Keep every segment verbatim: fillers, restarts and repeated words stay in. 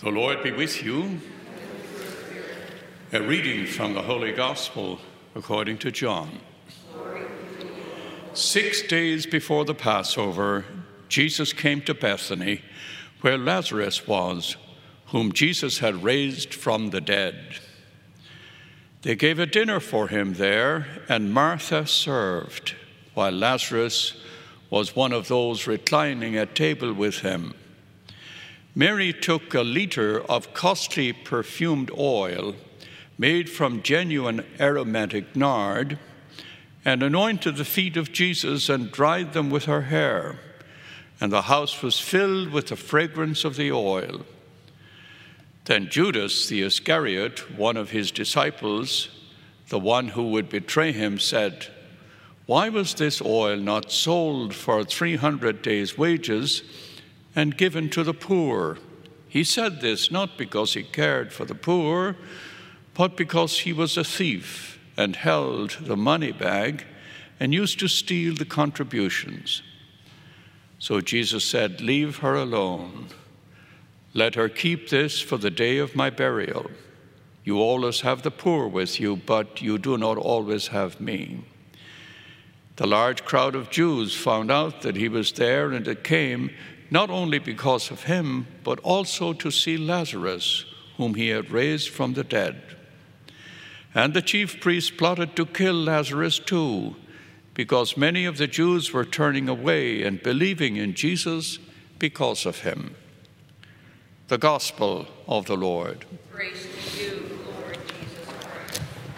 The Lord be with you. A reading from the Holy Gospel according to John. Six days before the Passover, Jesus came to Bethany, where Lazarus was, whom Jesus had raised from the dead. They gave a dinner for him there, and Martha served, while Lazarus was one of those reclining at table with him. Mary took a liter of costly perfumed oil made from genuine aromatic nard and anointed the feet of Jesus and dried them with her hair. And the house was filled with the fragrance of the oil. Then Judas the Iscariot, one of his disciples, the one who would betray him, said, "Why was this oil not sold for three hundred days' wages and given to the poor?" He said this not because he cared for the poor, but because he was a thief and held the money bag and used to steal the contributions. So Jesus said, "Leave her alone. Let her keep this for the day of my burial. You always have the poor with you, but you do not always have me." The large crowd of Jews found out that he was there, and it came not only because of him, but also to see Lazarus, whom he had raised from the dead. And the chief priests plotted to kill Lazarus too, because many of the Jews were turning away and believing in Jesus because of him. The Gospel of the Lord. Praise to you, Lord Jesus Christ.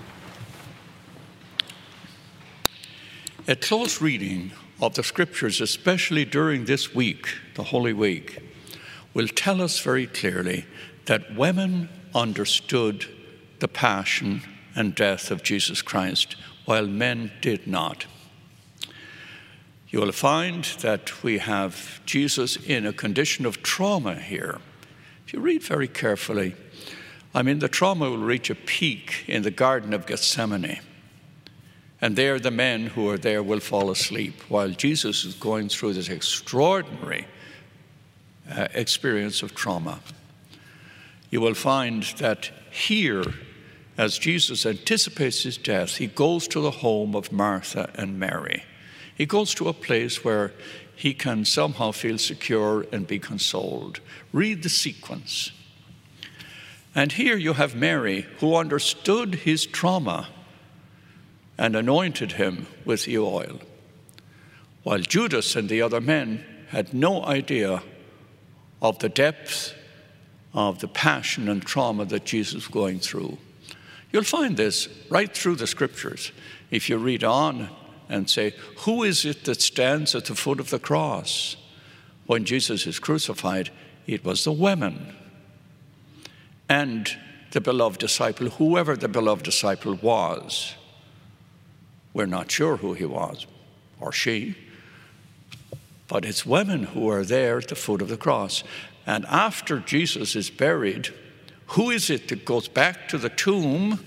A close reading of the Scriptures, especially during this week, the Holy Week, will tell us very clearly that women understood the passion and death of Jesus Christ, while men did not. You will find that we have Jesus in a condition of trauma here. If you read very carefully, I mean, the trauma will reach a peak in the Garden of Gethsemane. And there the men who are there will fall asleep while Jesus is going through this extraordinary uh, experience of trauma. You will find that here, as Jesus anticipates his death, he goes to the home of Martha and Mary. He goes to a place where he can somehow feel secure and be consoled. Read the sequence. And here you have Mary, who understood his trauma and anointed him with the oil, while Judas and the other men had no idea of the depth of the passion and trauma that Jesus was going through. You'll find this right through the Scriptures. If you read on and say, who is it that stands at the foot of the cross? When Jesus is crucified, it was the women and the beloved disciple, whoever the beloved disciple was. We're not sure who he was, or she, but it's women who are there at the foot of the cross. And after Jesus is buried, who is it that goes back to the tomb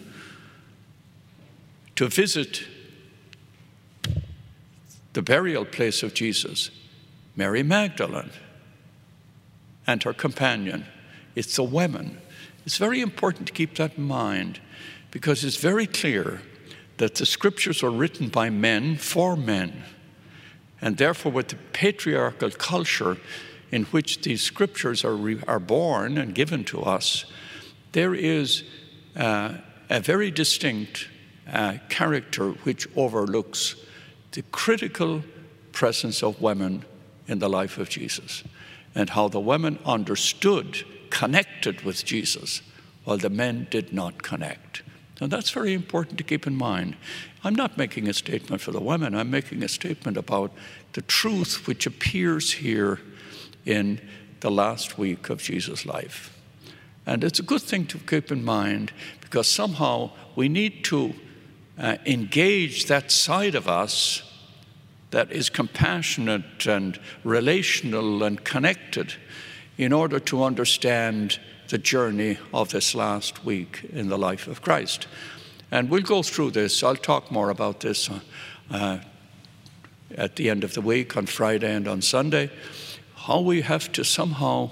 to visit the burial place of Jesus? Mary Magdalene and her companion. It's the women. It's very important to keep that in mind, because it's very clear that the Scriptures are written by men for men. And therefore, with the patriarchal culture in which these Scriptures are, re- are born and given to us, there is uh, a very distinct uh, character which overlooks the critical presence of women in the life of Jesus, and how the women understood, connected with Jesus, while the men did not connect. And that's very important to keep in mind. I'm not making a statement for the women. I'm making a statement about the truth which appears here in the last week of Jesus' life. And it's a good thing to keep in mind, because somehow we need to uh, engage that side of us that is compassionate and relational and connected in order to understand the journey of this last week in the life of Christ. And we'll go through this. I'll talk more about this uh, at the end of the week, on Friday and on Sunday, how we have to somehow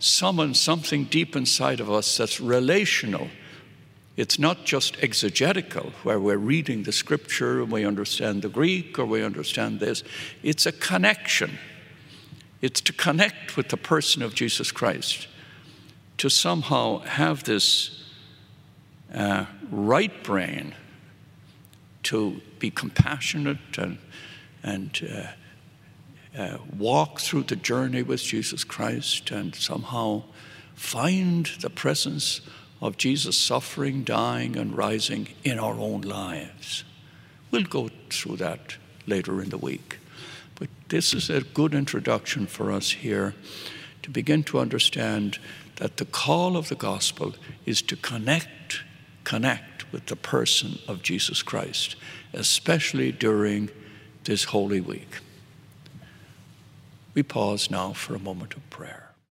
summon something deep inside of us that's relational. It's not just exegetical, where we're reading the scripture and we understand the Greek or we understand this. It's a connection. It's to connect with the person of Jesus Christ, to somehow have this uh, right brain, to be compassionate and, and uh, uh, walk through the journey with Jesus Christ and somehow find the presence of Jesus suffering, dying, and rising in our own lives. We'll go through that later in the week. But this is a good introduction for us here to begin to understand that the call of the gospel is to connect, connect with the person of Jesus Christ, especially during this Holy Week. We pause now for a moment of prayer.